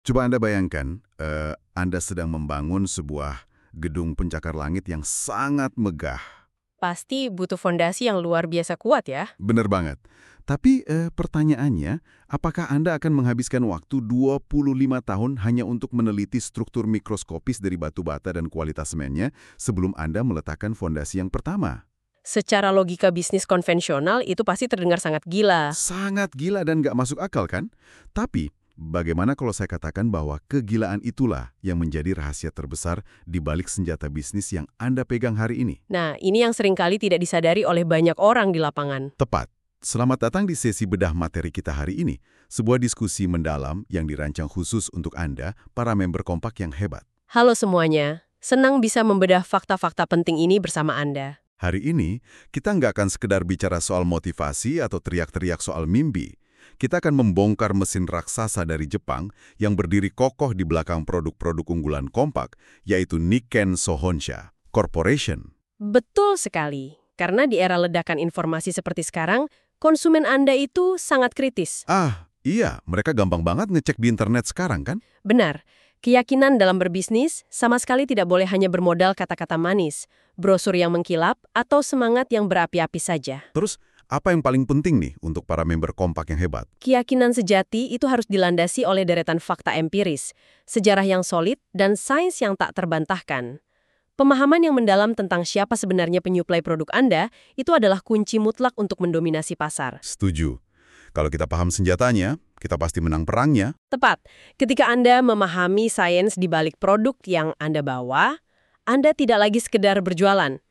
Coba Anda bayangkan, Anda sedang membangun sebuah gedung pencakar langit yang sangat megah. Pasti butuh fondasi yang luar biasa kuat ya. Bener banget. Tapi pertanyaannya, apakah Anda akan menghabiskan waktu 25 tahun hanya untuk meneliti struktur mikroskopis dari batu bata dan kualitas semennya sebelum Anda meletakkan fondasi yang pertama? Secara logika bisnis konvensional itu pasti terdengar sangat gila. Sangat gila dan nggak masuk akal kan? Tapi, bagaimana kalau saya katakan bahwa kegilaan itulah yang menjadi rahasia terbesar di balik senjata bisnis yang Anda pegang hari ini? Nah, ini yang seringkali tidak disadari oleh banyak orang di lapangan. Tepat. Selamat datang di sesi bedah materi kita hari ini, sebuah diskusi mendalam yang dirancang khusus untuk Anda, para member Kompak yang hebat. Halo semuanya, senang bisa membedah fakta-fakta penting ini bersama Anda. Hari ini, kita nggak akan sekedar bicara soal motivasi atau teriak-teriak soal mimpi. Kita akan membongkar mesin raksasa dari Jepang yang berdiri kokoh di belakang produk-produk unggulan Kompak, yaitu Nikken Sohonsha Corporation. Betul sekali, karena di era ledakan informasi seperti sekarang, konsumen Anda itu sangat kritis. Iya, mereka gampang banget ngecek di internet sekarang kan? Benar, keyakinan dalam berbisnis sama sekali tidak boleh hanya bermodal kata-kata manis, brosur yang mengkilap, atau semangat yang berapi-api saja. Terus, apa yang paling penting nih untuk para member Kompak yang hebat? Keyakinan sejati itu harus dilandasi oleh deretan fakta empiris, sejarah yang solid, dan sains yang tak terbantahkan. Pemahaman yang mendalam tentang siapa sebenarnya penyuplai produk Anda itu adalah kunci mutlak untuk mendominasi pasar. Setuju. Kalau kita paham senjatanya, kita pasti menang perangnya. Tepat, ketika Anda memahami sains di balik produk yang Anda bawa, Anda tidak lagi sekedar berjualan.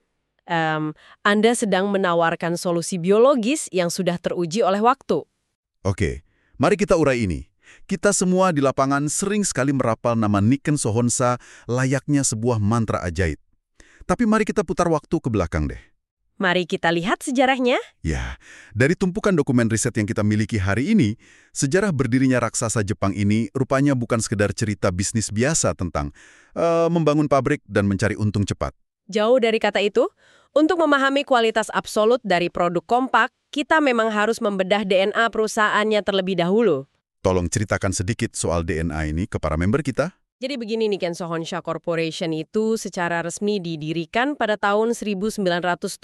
Anda sedang menawarkan solusi biologis yang sudah teruji oleh waktu. Oke, mari kita urai ini. Kita semua di lapangan sering sekali merapal nama Nikken Sohonsha layaknya sebuah mantra ajaib. Tapi mari kita putar waktu ke belakang deh. Mari kita lihat sejarahnya. Ya, dari tumpukan dokumen riset yang kita miliki hari ini, sejarah berdirinya raksasa Jepang ini rupanya bukan sekedar cerita bisnis biasa tentang membangun pabrik dan mencari untung cepat. Jauh dari kata itu, untuk memahami kualitas absolut dari produk Kompak, kita memang harus membedah DNA perusahaannya terlebih dahulu. Tolong ceritakan sedikit soal DNA ini ke para member kita. Jadi begini, Nikken Sohonsha Corporation itu secara resmi didirikan pada tahun 1975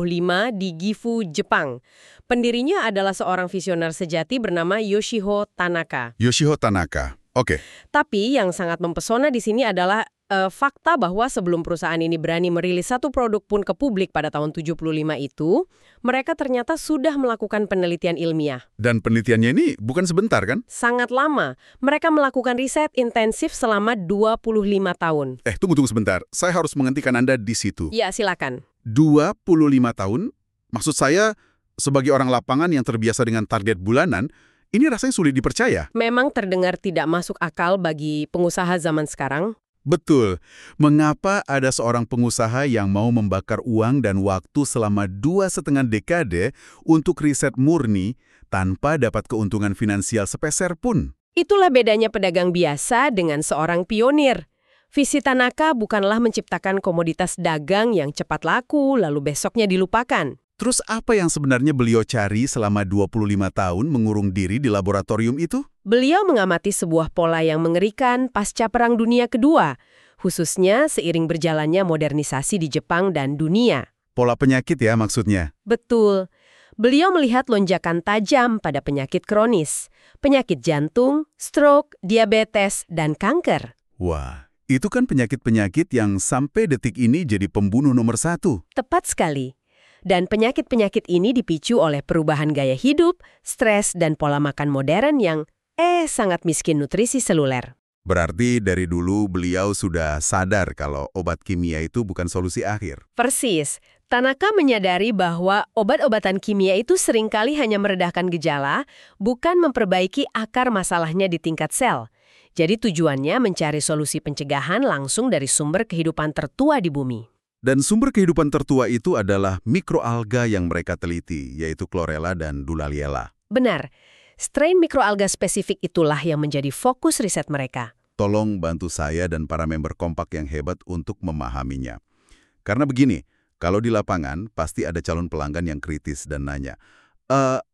di Gifu, Jepang. Pendirinya adalah seorang visioner sejati bernama Yoshihiro Tanaka. Yoshihiro Tanaka. Oke. Tapi yang sangat mempesona di sini adalah fakta bahwa sebelum perusahaan ini berani merilis satu produk pun ke publik pada tahun 75 itu, mereka ternyata sudah melakukan penelitian ilmiah. Dan penelitiannya ini bukan sebentar kan? Sangat lama. Mereka melakukan riset intensif selama 25 tahun. Tunggu sebentar. Saya harus menghentikan Anda di situ. Ya, silakan. 25 tahun? Maksud saya, sebagai orang lapangan yang terbiasa dengan target bulanan, ini rasanya sulit dipercaya. Memang terdengar tidak masuk akal bagi pengusaha zaman sekarang. Betul. Mengapa ada seorang pengusaha yang mau membakar uang dan waktu selama 2,5 dekade untuk riset murni tanpa dapat keuntungan finansial sepeser pun? Itulah bedanya pedagang biasa dengan seorang pionir. Visi Tanaka bukanlah menciptakan komoditas dagang yang cepat laku lalu besoknya dilupakan. Terus apa yang sebenarnya beliau cari selama 25 tahun mengurung diri di laboratorium itu? Beliau mengamati sebuah pola yang mengerikan pasca Perang Dunia Kedua, khususnya seiring berjalannya modernisasi di Jepang dan dunia. Pola penyakit ya maksudnya? Betul. Beliau melihat lonjakan tajam pada penyakit kronis, penyakit jantung, stroke, diabetes, dan kanker. Wah, itu kan penyakit-penyakit yang sampai detik ini jadi pembunuh nomor 1. Tepat sekali. Dan penyakit-penyakit ini dipicu oleh perubahan gaya hidup, stres, dan pola makan modern yang sangat miskin nutrisi seluler. Berarti dari dulu beliau sudah sadar kalau obat kimia itu bukan solusi akhir. Persis. Tanaka menyadari bahwa obat-obatan kimia itu seringkali hanya meredahkan gejala, bukan memperbaiki akar masalahnya di tingkat sel. Jadi tujuannya mencari solusi pencegahan langsung dari sumber kehidupan tertua di bumi. Dan sumber kehidupan tertua itu adalah mikroalga yang mereka teliti, yaitu Chlorella dan Dullaliella. Benar. Strain mikroalga spesifik itulah yang menjadi fokus riset mereka. Tolong bantu saya dan para member Kompak yang hebat untuk memahaminya. Karena begini, kalau di lapangan pasti ada calon pelanggan yang kritis dan nanya,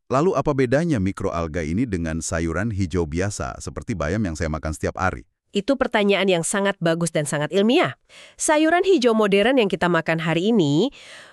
Lalu apa bedanya mikroalga ini dengan sayuran hijau biasa seperti bayam yang saya makan setiap hari? Itu pertanyaan yang sangat bagus dan sangat ilmiah. Sayuran hijau modern yang kita makan hari ini,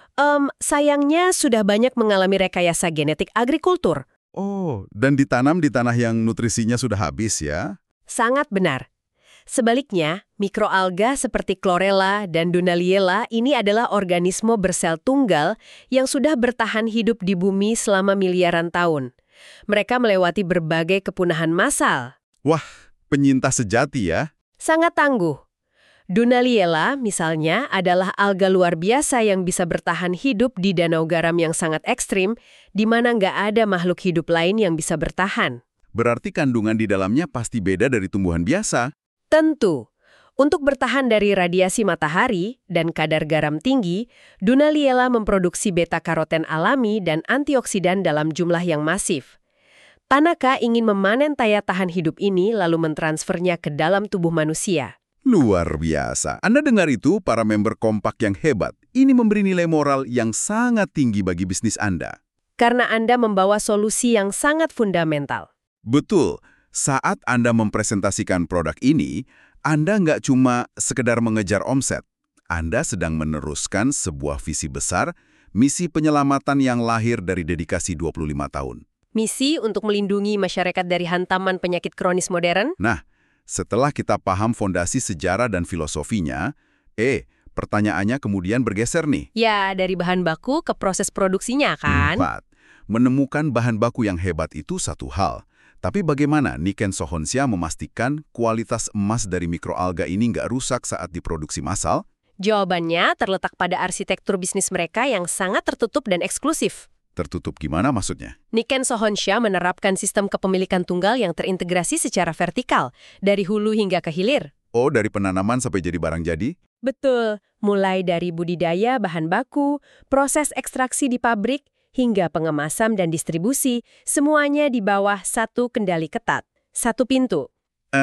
sayangnya sudah banyak mengalami rekayasa genetik agrikultur. Oh, dan ditanam di tanah yang nutrisinya sudah habis ya? Sangat benar. Sebaliknya, mikroalga seperti Chlorella dan Dunaliella ini adalah organisme bersel tunggal yang sudah bertahan hidup di bumi selama miliaran tahun. Mereka melewati berbagai kepunahan massal. Wah, penyintas sejati ya? Sangat tangguh. Dunaliella, misalnya, adalah alga luar biasa yang bisa bertahan hidup di danau garam yang sangat ekstrim, di mana nggak ada makhluk hidup lain yang bisa bertahan. Berarti kandungan di dalamnya pasti beda dari tumbuhan biasa. Tentu, untuk bertahan dari radiasi matahari dan kadar garam tinggi, Dunaliella memproduksi beta-karoten alami dan antioksidan dalam jumlah yang masif. Tanaka ingin memanen daya tahan hidup ini lalu mentransfernya ke dalam tubuh manusia. Luar biasa. Anda dengar itu, para member kompak yang hebat. Ini memberi nilai moral yang sangat tinggi bagi bisnis Anda. Karena Anda membawa solusi yang sangat fundamental. Betul. Saat Anda mempresentasikan produk ini, Anda nggak cuma sekedar mengejar omset. Anda sedang meneruskan sebuah visi besar, misi penyelamatan yang lahir dari dedikasi 25 tahun. Misi untuk melindungi masyarakat dari hantaman penyakit kronis modern? Nah, setelah kita paham fondasi sejarah dan filosofinya, pertanyaannya kemudian bergeser nih. Ya, dari bahan baku ke proses produksinya kan? 4. Menemukan bahan baku yang hebat itu satu hal. Tapi bagaimana Niken Sohonsya memastikan kualitas emas dari mikroalga ini nggak rusak saat diproduksi massal? Jawabannya terletak pada arsitektur bisnis mereka yang sangat tertutup dan eksklusif. Tertutup gimana maksudnya? Niken Sohonsya menerapkan sistem kepemilikan tunggal yang terintegrasi secara vertikal, dari hulu hingga ke hilir. Oh, dari penanaman sampai jadi barang jadi? Betul, mulai dari budidaya bahan baku, proses ekstraksi di pabrik, hingga pengemasan dan distribusi, semuanya di bawah satu kendali ketat, satu pintu.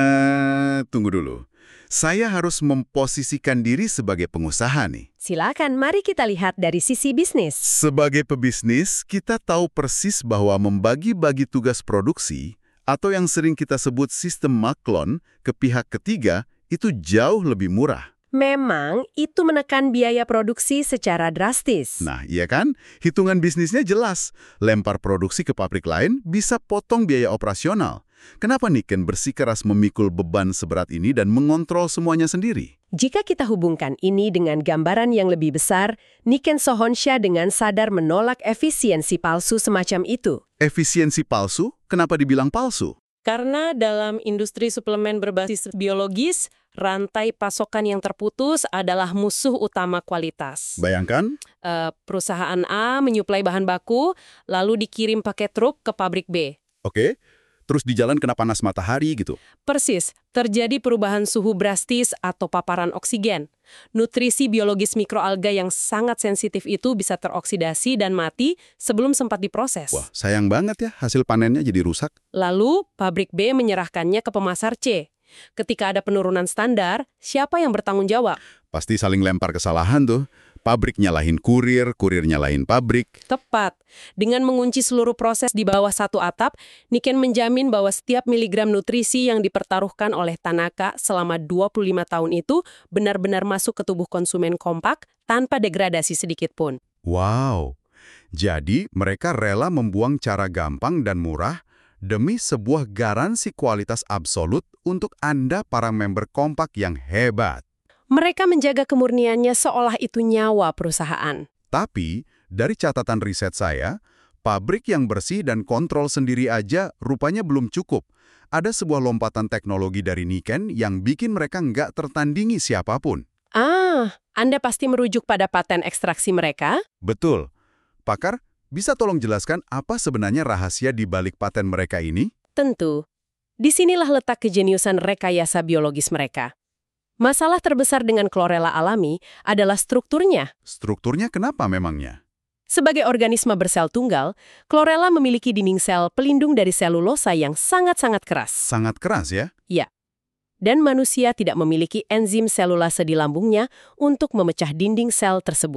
Tunggu dulu. Saya harus memposisikan diri sebagai pengusaha nih. Silakan, mari kita lihat dari sisi bisnis. Sebagai pebisnis, kita tahu persis bahwa membagi-bagi tugas produksi, atau yang sering kita sebut sistem maklon, ke pihak ketiga, itu jauh lebih murah. Memang, itu menekan biaya produksi secara drastis. Nah, iya kan? Hitungan bisnisnya jelas. Lempar produksi ke pabrik lain bisa potong biaya operasional. Kenapa Niken bersikeras memikul beban seberat ini dan mengontrol semuanya sendiri? Jika kita hubungkan ini dengan gambaran yang lebih besar, Niken Sohonsya dengan sadar menolak efisiensi palsu semacam itu. Efisiensi palsu? Kenapa dibilang palsu? Karena dalam industri suplemen berbasis biologis, rantai pasokan yang terputus adalah musuh utama kualitas. Bayangkan? Perusahaan A menyuplai bahan baku, lalu dikirim pakai truk ke pabrik B. Oke, terus di jalan kena panas matahari gitu. Persis, terjadi perubahan suhu drastis atau paparan oksigen. Nutrisi biologis mikroalga yang sangat sensitif itu bisa teroksidasi dan mati sebelum sempat diproses. Wah, sayang banget ya hasil panennya jadi rusak. Lalu, pabrik B menyerahkannya ke pemasar C. Ketika ada penurunan standar, siapa yang bertanggung jawab? Pasti saling lempar kesalahan tuh. Pabrik nyalahin kurir, kurir nyalahin pabrik. Tepat. Dengan mengunci seluruh proses di bawah satu atap, Niken menjamin bahwa setiap miligram nutrisi yang dipertaruhkan oleh Tanaka selama 25 tahun itu benar-benar masuk ke tubuh konsumen kompak tanpa degradasi sedikit pun. Wow. Jadi mereka rela membuang cara gampang dan murah demi sebuah garansi kualitas absolut untuk Anda para member kompak yang hebat. Mereka menjaga kemurniannya seolah itu nyawa perusahaan. Tapi, dari catatan riset saya, pabrik yang bersih dan kontrol sendiri aja rupanya belum cukup. Ada sebuah lompatan teknologi dari Niken yang bikin mereka nggak tertandingi siapapun. Anda pasti merujuk pada paten ekstraksi mereka? Betul. Pakar, bisa tolong jelaskan apa sebenarnya rahasia di balik paten mereka ini? Tentu. Disinilah letak kejeniusan rekayasa biologis mereka. Masalah terbesar dengan Chlorella alami adalah strukturnya. Strukturnya kenapa memangnya? Sebagai organisme bersel tunggal, Chlorella memiliki dinding sel pelindung dari selulosa yang sangat-sangat keras. Sangat keras ya? Ya. Dan manusia tidak memiliki enzim selulase di lambungnya untuk memecah dinding sel tersebut.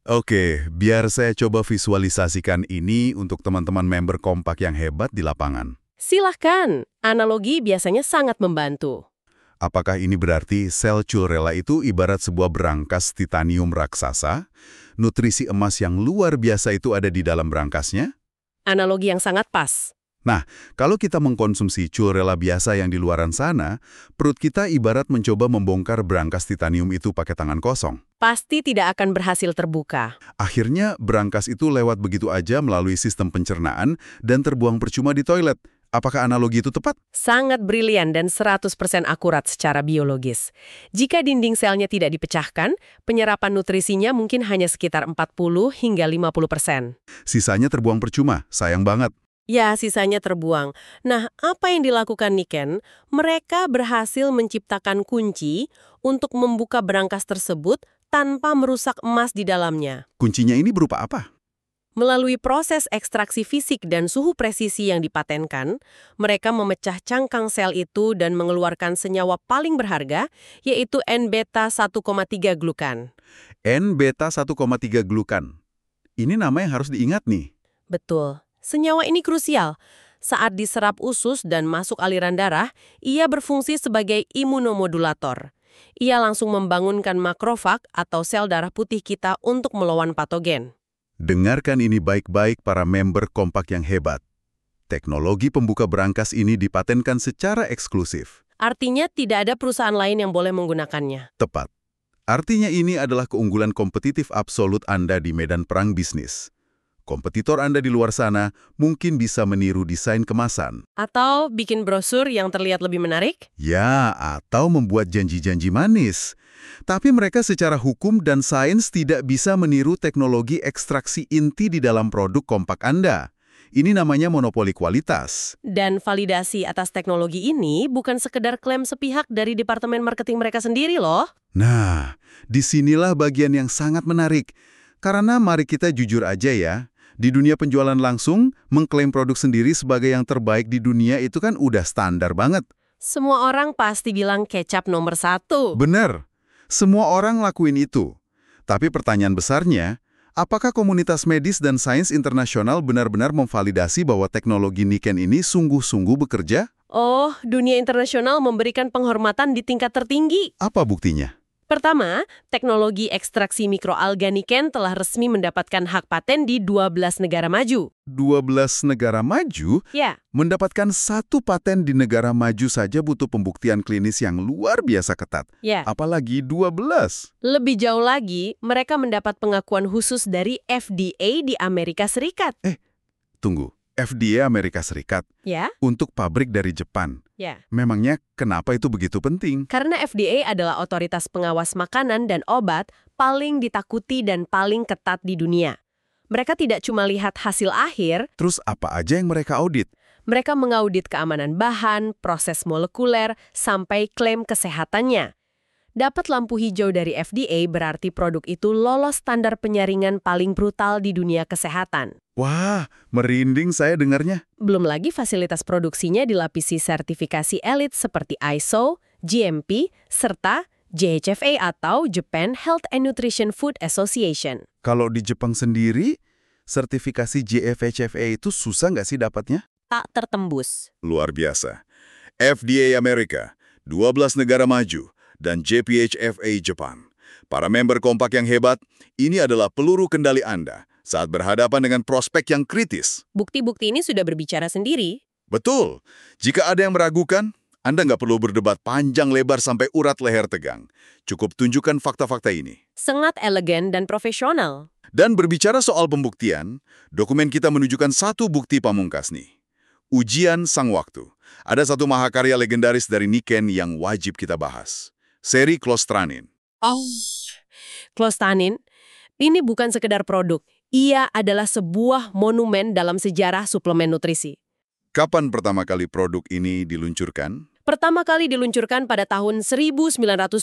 Oke, biar saya coba visualisasikan ini untuk teman-teman member Kompak yang hebat di lapangan. Silahkan, analogi biasanya sangat membantu. Apakah ini berarti sel Chulrella itu ibarat sebuah berangkas titanium raksasa? Nutrisi emas yang luar biasa itu ada di dalam berangkasnya? Analogi yang sangat pas. Nah, kalau kita mengkonsumsi Chulrella biasa yang di luaran sana, perut kita ibarat mencoba membongkar berangkas titanium itu pakai tangan kosong. Pasti tidak akan berhasil terbuka. Akhirnya, berangkas itu lewat begitu aja melalui sistem pencernaan dan terbuang percuma di toilet. Apakah analogi itu tepat? Sangat brilian dan 100% akurat secara biologis. Jika dinding selnya tidak dipecahkan, penyerapan nutrisinya mungkin hanya sekitar 40 hingga 50%. Sisanya terbuang percuma, sayang banget. Ya, sisanya terbuang. Nah, apa yang dilakukan Niken? Mereka berhasil menciptakan kunci untuk membuka berangkas tersebut tanpa merusak emas di dalamnya. Kuncinya ini berupa apa? Melalui proses ekstraksi fisik dan suhu presisi yang dipatenkan, mereka memecah cangkang sel itu dan mengeluarkan senyawa paling berharga, yaitu N-beta 1,3 glukan. N-beta 1,3 glukan. Ini nama yang harus diingat nih. Betul. Senyawa ini krusial. Saat diserap usus dan masuk aliran darah, ia berfungsi sebagai imunomodulator. Ia langsung membangunkan makrofag atau sel darah putih kita untuk melawan patogen. Dengarkan ini baik-baik para member Kompak yang hebat. Teknologi pembuka berangkas ini dipatenkan secara eksklusif. Artinya tidak ada perusahaan lain yang boleh menggunakannya. Tepat. Artinya ini adalah keunggulan kompetitif absolut Anda di medan perang bisnis. Kompetitor Anda di luar sana mungkin bisa meniru desain kemasan. Atau bikin brosur yang terlihat lebih menarik? Ya, atau membuat janji-janji manis. Tapi mereka secara hukum dan sains tidak bisa meniru teknologi ekstraksi inti di dalam produk Kompak Anda. Ini namanya monopoli kualitas. Dan validasi atas teknologi ini bukan sekedar klaim sepihak dari departemen marketing mereka sendiri loh. Nah, disinilah bagian yang sangat menarik. Karena mari kita jujur aja ya, di dunia penjualan langsung, mengklaim produk sendiri sebagai yang terbaik di dunia itu kan udah standar banget. Semua orang pasti bilang kecap nomor 1. Bener. Semua orang lakuin itu. Tapi pertanyaan besarnya, apakah komunitas medis dan sains internasional benar-benar memvalidasi bahwa teknologi Niken ini sungguh-sungguh bekerja? Oh, dunia internasional memberikan penghormatan di tingkat tertinggi. Apa buktinya? Pertama, teknologi ekstraksi mikroalga Niken telah resmi mendapatkan hak paten di 12 negara maju. 12 negara maju? Ya, Mendapatkan satu paten di negara maju saja butuh pembuktian klinis yang luar biasa ketat. ya. Apalagi 12. Lebih jauh lagi, mereka mendapat pengakuan khusus dari FDA di Amerika Serikat. Tunggu, FDA Amerika Serikat Ya, untuk pabrik dari Jeppan. ya. Memangnya kenapa itu begitu penting? Karena FDA adalah otoritas pengawas makanan dan obat paling ditakuti dan paling ketat di dunia. Mereka tidak cuma lihat hasil akhir, Terus apa aja yang mereka audit? mereka mengaudit keamanan bahan, proses molekuler, sampai klaim kesehatannya. Dapat lampu hijau dari FDA berarti produk itu lolos standar penyaringan paling brutal di dunia kesehatan. Wah, merinding saya dengarnya. Belum lagi fasilitas produksinya dilapisi sertifikasi elit seperti ISO, GMP, serta JHFA atau Japan Health and Nutrition Food Association. Kalau di Jepang sendiri, sertifikasi JFHFA itu susah nggak sih dapatnya? Tak tertembus. Luar biasa. FDA Amerika, 12 negara maju, dan JPHFA Jepang. Para member Kompak yang hebat, ini adalah peluru kendali Anda saat berhadapan dengan prospek yang kritis. Bukti-bukti ini sudah berbicara sendiri. Betul. Jika ada yang meragukan, Anda nggak perlu berdebat panjang lebar sampai urat leher tegang. Cukup tunjukkan fakta-fakta ini. Sangat elegan dan profesional. Dan berbicara soal pembuktian, dokumen kita menunjukkan satu bukti pamungkas nih. Ujian sang waktu. Ada satu mahakarya legendaris dari Niken yang wajib kita bahas. Seri Clostranin. Oh. Clostanin, ini bukan sekedar produk. Ia adalah sebuah monumen dalam sejarah suplemen nutrisi. Kapan pertama kali produk ini diluncurkan? Pertama kali diluncurkan pada tahun 1975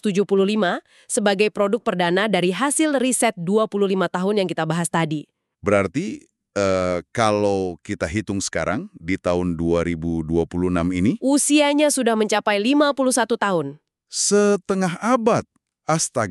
sebagai produk perdana dari hasil riset 25 tahun yang kita bahas tadi. Berarti, kalau kita hitung sekarang, di tahun 2026 ini, Usianya sudah mencapai 51 tahun. setengah abad. Astaga,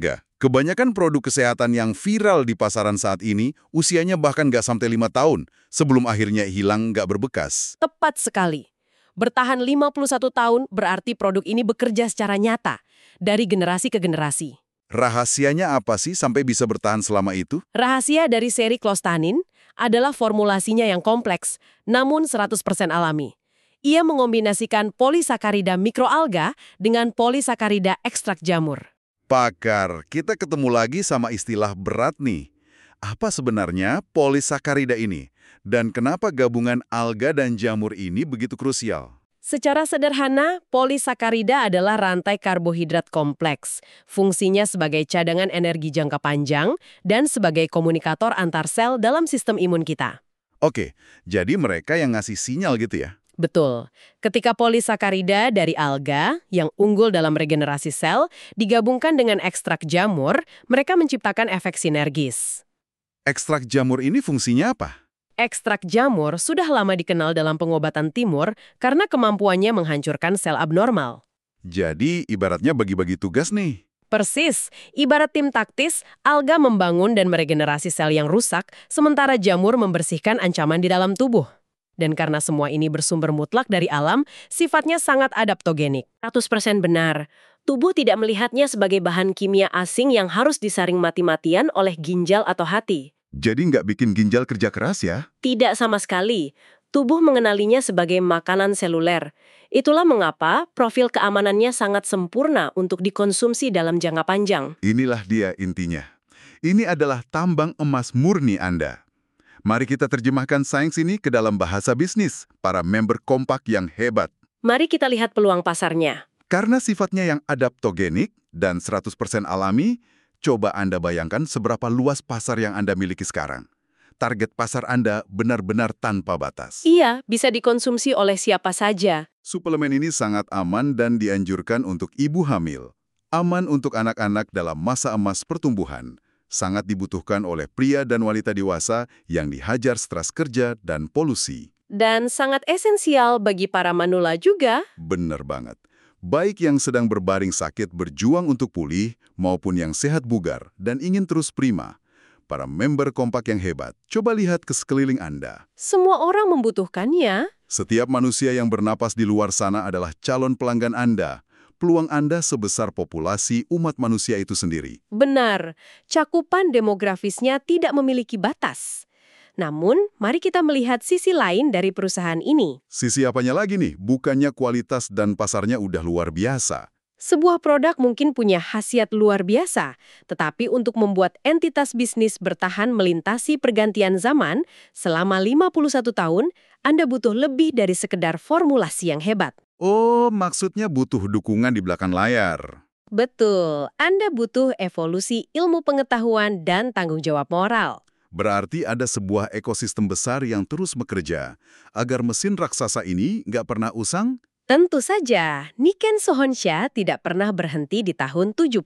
Kebanyakan produk kesehatan yang viral di pasaran saat ini, usianya bahkan nggak sampai 5 tahun, sebelum akhirnya hilang nggak berbekas. Tepat sekali. Bertahan 51 tahun berarti produk ini bekerja secara nyata, dari generasi ke generasi. Rahasianya apa sih sampai bisa bertahan selama itu? Rahasia dari seri Clostanin adalah formulasinya yang kompleks, namun 100% alami. Ia mengombinasikan polisakarida mikroalga dengan polisakarida ekstrak jamur. Pakar, kita ketemu lagi sama istilah berat nih. Apa sebenarnya polisakarida ini? Dan kenapa gabungan alga dan jamur ini begitu krusial? Secara sederhana, polisakarida adalah rantai karbohidrat kompleks. Fungsinya sebagai cadangan energi jangka panjang dan sebagai komunikator antar sel dalam sistem imun kita. Oke, jadi mereka yang ngasih sinyal gitu ya? Betul. Ketika polisakarida dari alga yang unggul dalam regenerasi sel digabungkan dengan ekstrak jamur, mereka menciptakan efek sinergis. Ekstrak jamur ini fungsinya apa? Ekstrak jamur sudah lama dikenal dalam pengobatan timur karena kemampuannya menghancurkan sel abnormal. Jadi ibaratnya bagi-bagi tugas nih. Persis, ibarat tim taktis, alga membangun dan meregenerasi sel yang rusak, sementara jamur membersihkan ancaman di dalam tubuh. Dan karena semua ini bersumber mutlak dari alam, sifatnya sangat adaptogenik. 100% benar. Tubuh tidak melihatnya sebagai bahan kimia asing yang harus disaring mati-matian oleh ginjal atau hati. Jadi nggak bikin ginjal kerja keras ya? Tidak sama sekali. Tubuh mengenalinya sebagai makanan seluler. Itulah mengapa profil keamanannya sangat sempurna untuk dikonsumsi dalam jangka panjang. Inilah dia intinya. Ini adalah tambang emas murni Anda. Mari kita terjemahkan sains ini ke dalam bahasa bisnis, para member kompak yang hebat. Mari kita lihat peluang pasarnya. Karena sifatnya yang adaptogenik dan 100% alami, coba Anda bayangkan seberapa luas pasar yang Anda miliki sekarang. Target pasar Anda benar-benar tanpa batas. Iya, bisa dikonsumsi oleh siapa saja. Suplemen ini sangat aman dan dianjurkan untuk ibu hamil. Aman untuk anak-anak dalam masa emas pertumbuhan. Sangat dibutuhkan oleh pria dan wanita dewasa yang dihajar stres kerja dan polusi. Dan sangat esensial bagi para manula juga. Bener banget. Baik yang sedang berbaring sakit berjuang untuk pulih, maupun yang sehat bugar dan ingin terus prima. Para member kompak yang hebat, coba lihat ke sekeliling Anda. Semua orang membutuhkannya. Setiap manusia yang bernapas di luar sana adalah calon pelanggan Anda. Peluang Anda sebesar populasi umat manusia itu sendiri. Benar, cakupan demografisnya tidak memiliki batas. Namun, mari kita melihat sisi lain dari perusahaan ini. Sisi apanya lagi nih? Bukannya kualitas dan pasarnya udah luar biasa. Sebuah produk mungkin punya khasiat luar biasa, tetapi untuk membuat entitas bisnis bertahan melintasi pergantian zaman selama 51 tahun, Anda butuh lebih dari sekedar formulasi yang hebat. Oh, maksudnya butuh dukungan di belakang layar. Betul, Anda butuh evolusi ilmu pengetahuan dan tanggung jawab moral. Berarti ada sebuah ekosistem besar yang terus bekerja agar mesin raksasa ini nggak pernah usang. Tentu saja, Niken Sohonsha tidak pernah berhenti di tahun 75.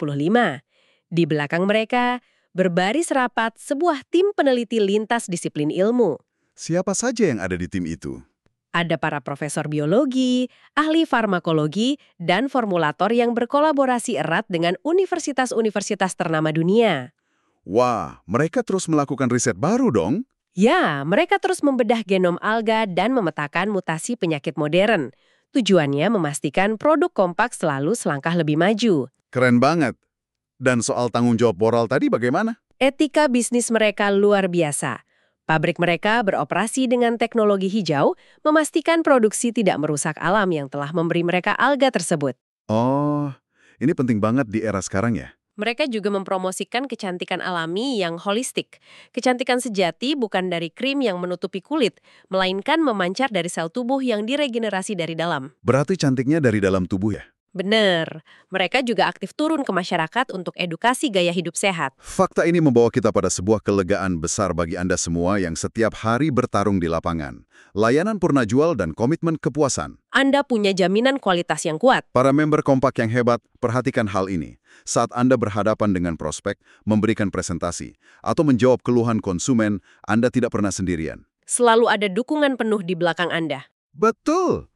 Di belakang mereka, berbaris rapat sebuah tim peneliti lintas disiplin ilmu. Siapa saja yang ada di tim itu? Ada para profesor biologi, ahli farmakologi, dan formulator yang berkolaborasi erat dengan universitas-universitas ternama dunia. Wah, mereka terus melakukan riset baru dong? Ya, mereka terus membedah genom alga dan memetakan mutasi penyakit modern. Tujuannya memastikan produk kompak selalu selangkah lebih maju. Keren banget. Dan soal tanggung jawab moral tadi bagaimana? Etika bisnis mereka luar biasa. Pabrik mereka beroperasi dengan teknologi hijau, memastikan produksi tidak merusak alam yang telah memberi mereka alga tersebut. Oh, ini penting banget di era sekarang ya? Mereka juga mempromosikan kecantikan alami yang holistik. Kecantikan sejati bukan dari krim yang menutupi kulit, melainkan memancar dari sel tubuh yang diregenerasi dari dalam. Berarti cantiknya dari dalam tubuh ya? Benar. Mereka juga aktif turun ke masyarakat untuk edukasi gaya hidup sehat. Fakta ini membawa kita pada sebuah kelegaan besar bagi Anda semua yang setiap hari bertarung di lapangan. Layanan purna jual dan komitmen kepuasan. Anda punya jaminan kualitas yang kuat. Para member kompak yang hebat, perhatikan hal ini. Saat Anda berhadapan dengan prospek, memberikan presentasi, atau menjawab keluhan konsumen, Anda tidak pernah sendirian. Selalu ada dukungan penuh di belakang Anda. Betul!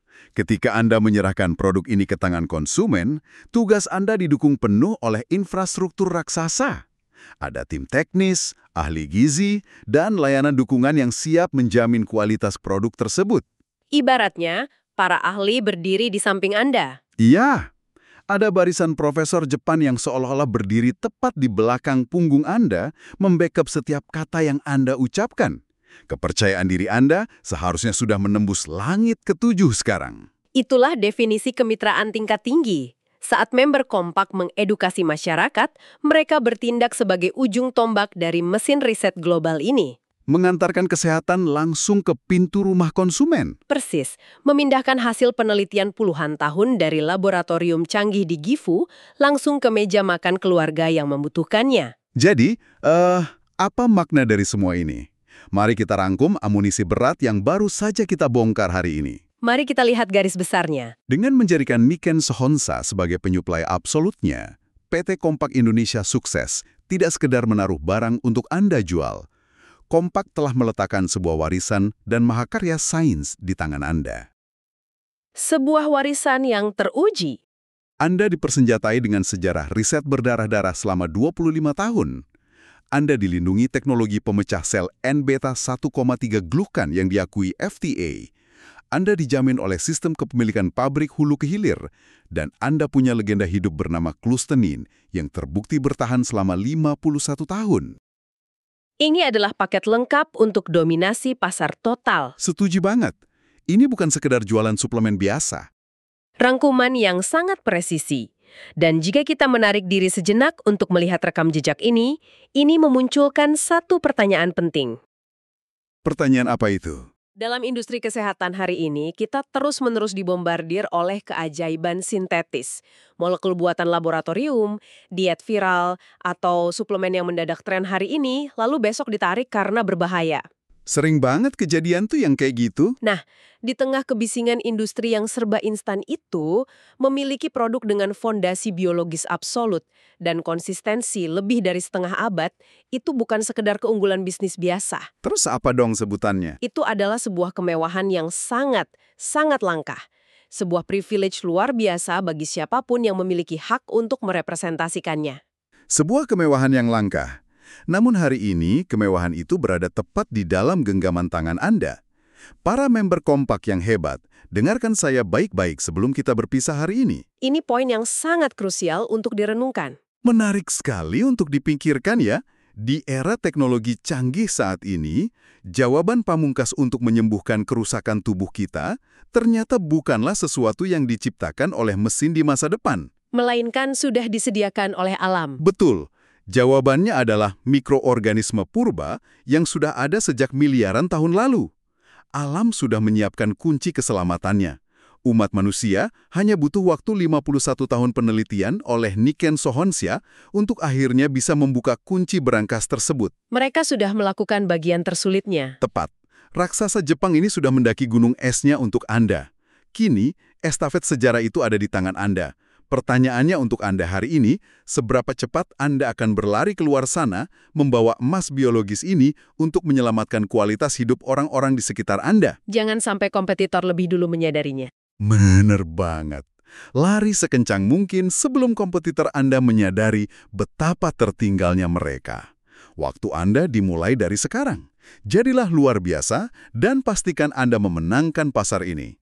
Ketika Anda menyerahkan produk ini ke tangan konsumen, tugas Anda didukung penuh oleh infrastruktur raksasa. Ada tim teknis, ahli gizi, dan layanan dukungan yang siap menjamin kualitas produk tersebut. Ibaratnya, para ahli berdiri di samping Anda. Iya, ada barisan profesor Jepang yang seolah-olah berdiri tepat di belakang punggung Anda, membackup setiap kata yang Anda ucapkan. Kepercayaan diri Anda seharusnya sudah menembus langit ketujuh sekarang. Itulah definisi kemitraan tingkat tinggi. Saat member kompak mengedukasi masyarakat, mereka bertindak sebagai ujung tombak dari mesin riset global ini. Mengantarkan kesehatan langsung ke pintu rumah konsumen. Persis, memindahkan hasil penelitian puluhan tahun dari laboratorium canggih di Gifu langsung ke meja makan keluarga yang membutuhkannya. Jadi, apa makna dari semua ini? Mari kita rangkum amunisi berat yang baru saja kita bongkar hari ini. Mari kita lihat garis besarnya. Dengan menjadikan Niken Sohonsa sebagai penyuplai absolutnya, PT Kompak Indonesia sukses tidak sekedar menaruh barang untuk Anda jual. Kompak telah meletakkan sebuah warisan dan mahakarya sains di tangan Anda. Sebuah warisan yang teruji. Anda dipersenjatai dengan sejarah riset berdarah-darah selama 25 tahun. Anda dilindungi teknologi pemecah sel N-beta 1,3 glukan yang diakui FDA. Anda dijamin oleh sistem kepemilikan pabrik hulu ke hilir, dan Anda punya legenda hidup bernama Clustenin yang terbukti bertahan selama 51 tahun. Ini adalah paket lengkap untuk dominasi pasar total. Setuju banget. Ini bukan sekedar jualan suplemen biasa. Rangkuman yang sangat presisi. Dan jika kita menarik diri sejenak untuk melihat rekam jejak ini memunculkan satu pertanyaan penting. Pertanyaan apa itu? Dalam industri kesehatan hari ini, kita terus-menerus dibombardir oleh keajaiban sintetis. Molekul buatan laboratorium, diet viral, atau suplemen yang mendadak tren hari ini, lalu besok ditarik karena berbahaya. Sering banget kejadian tuh yang kayak gitu. Nah, di tengah kebisingan industri yang serba instan itu, memiliki produk dengan fondasi biologis absolut dan konsistensi lebih dari setengah abad, itu bukan sekedar keunggulan bisnis biasa. Terus apa dong sebutannya? Itu adalah sebuah kemewahan yang sangat, sangat langka. Sebuah privilege luar biasa bagi siapapun yang memiliki hak untuk merepresentasikannya. Sebuah kemewahan yang langka. Namun hari ini, kemewahan itu berada tepat di dalam genggaman tangan Anda. Para member kompak yang hebat, dengarkan saya baik-baik sebelum kita berpisah hari ini. Ini poin yang sangat krusial untuk direnungkan. Menarik sekali untuk dipikirkan ya. Di era teknologi canggih saat ini, jawaban pamungkas untuk menyembuhkan kerusakan tubuh kita ternyata bukanlah sesuatu yang diciptakan oleh mesin di masa depan. Melainkan sudah disediakan oleh alam. Betul. Jawabannya adalah mikroorganisme purba yang sudah ada sejak miliaran tahun lalu. Alam sudah menyiapkan kunci keselamatannya. Umat manusia hanya butuh waktu 51 tahun penelitian oleh Niken Sohonsa untuk akhirnya bisa membuka kunci berangkas tersebut. Mereka sudah melakukan bagian tersulitnya. Tepat. Raksasa Jepang ini sudah mendaki gunung esnya untuk Anda. Kini, estafet sejarah itu ada di tangan Anda. Pertanyaannya untuk Anda hari ini, seberapa cepat Anda akan berlari keluar sana membawa emas biologis ini untuk menyelamatkan kualitas hidup orang-orang di sekitar Anda? Jangan sampai kompetitor lebih dulu menyadarinya. Bener banget. Lari sekencang mungkin sebelum kompetitor Anda menyadari betapa tertinggalnya mereka. Waktu Anda dimulai dari sekarang. Jadilah luar biasa dan pastikan Anda memenangkan pasar ini.